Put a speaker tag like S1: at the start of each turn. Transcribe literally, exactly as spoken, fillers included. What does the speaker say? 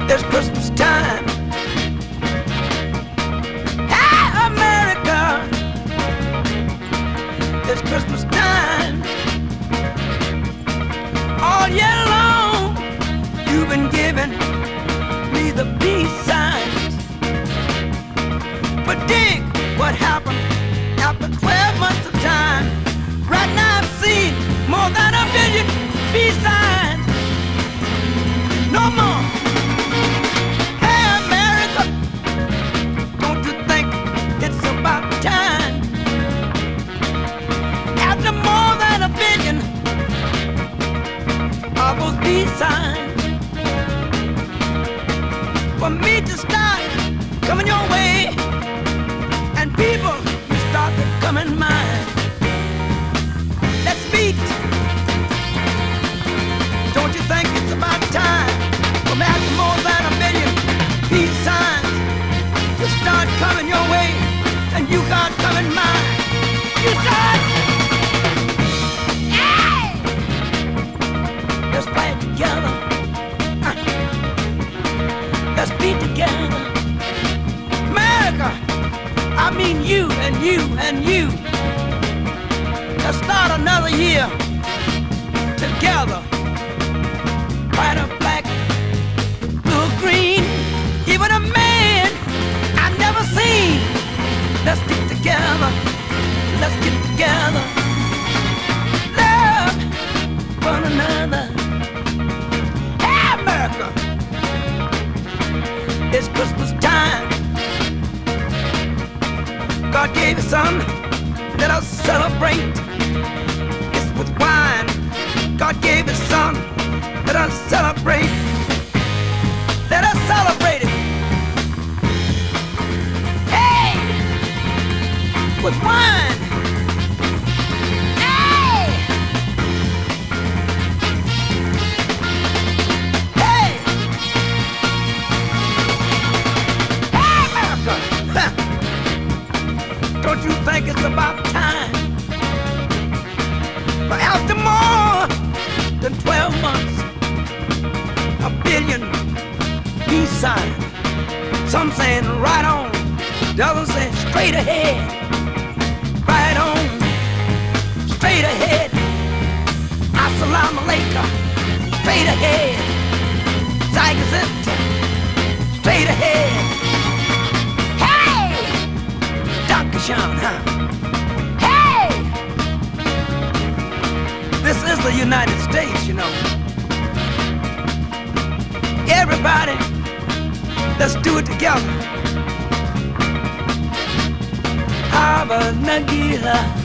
S1: It's Christmas time. Hey, America, it's Christmas time. All year long, you've been giving me the peace signs. But dig what happened after twelve months of time. Right now I've seen more than a billion peace signs. No more. Hey America, don't you think it's about time? After more than a billion of those peace signs, for me to start coming your way, and people start becoming mine. Let's meet. Don't you think it's about time? From after more than a million peace signs to start coming your way, and you got coming mine. You start. Hey! Let's fight together. Uh. Let's be together. America, I mean you and you and you. Let's start another year together. White or black, blue or green, even a man I've never seen. Let's get together. Let's get together. Love one another. Hey America, it's Christmas time. God gave his son, let us celebrate. It's with wine. God gave his son, let us celebrate. Let us celebrate it. Hey! With wine. Hey! Hey! Hey, America! Huh. Don't you think it's about time? But after more than twelve months, a billion peace signs. Some saying right on, the others saying straight ahead. Right on, straight ahead. Assalamu alaikum, straight ahead. Zygazit, straight ahead. Hey! Dankeschön, huh? Hey! This is the United States, you know. Everybody, let's do it together. Hava Nagila.